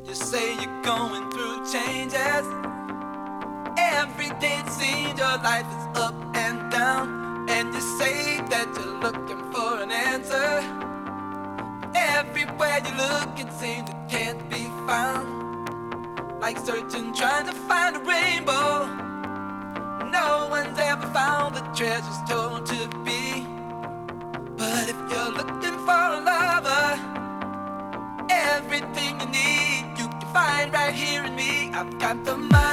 You say you're going through changes. Every day it seems your life is up and down. And you say that you're looking for an answer. Everywhere you look it seems it can't be found. Like searching, trying to find a rainbow. No one's ever found the treasures told to be. But if you're looking for a lover, everything you need you can find right here in me. I've got the mind.